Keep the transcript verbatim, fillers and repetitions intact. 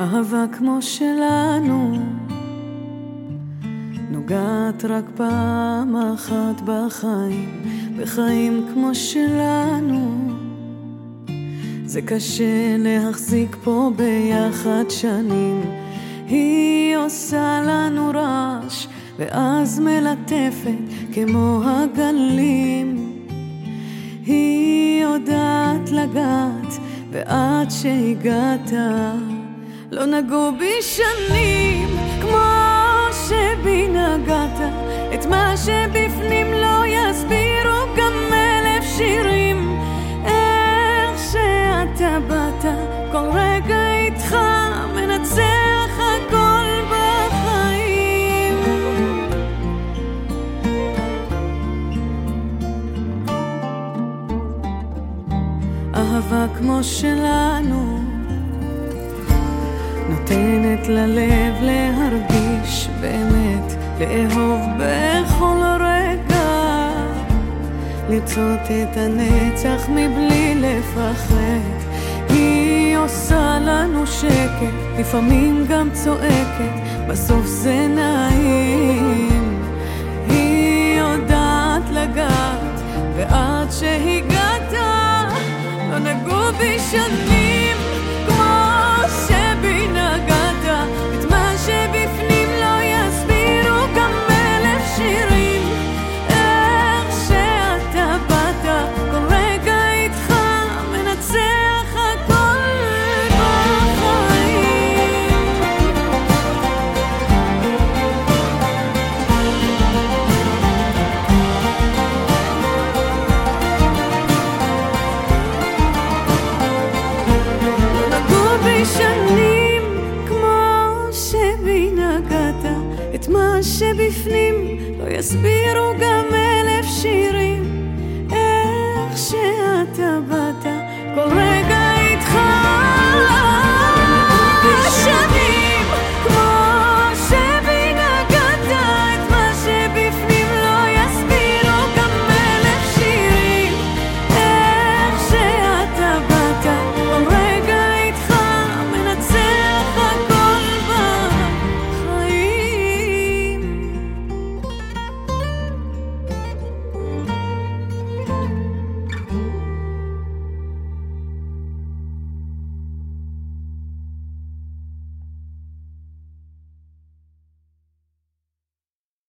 אהבה כמו שלנו נוגעת רק פעם אחת בחיים, בחיים כמו שלנו זה קשה להחזיק פה ביחד שנים. היא עושה לנו רעש ואז מלטפת כמו הגלים. היא יודעת לגעת ועד שהגעת לא נגעו בי שנים כמו שבי נגעת. את מה שבפנים לא יסבירו גם אלף שירים. איך שאתה באת כל רגע איתך מנצח הכל בחיים. אהבה כמו שלנו נותנת ללב להרגיש באמת, לאהוב בכל רגע, לרצות את הנצח מבלי לפחד. היא עושה לנו שקט, לפעמים גם צועקת, בסוף זה נעים. היא יודעת לגעת ועד שהגעת לא נגעו בי שנים כמו שבי נגעת. את מה שבפנים לא יסבירו גם אלף שירים. איך שאתה באת כל רגע איתך מנצח הכל בחיים. שנים כמו שבי נגעת. את מה שבפנים לא יסבירו גם אלף שירים. איך שאתה באת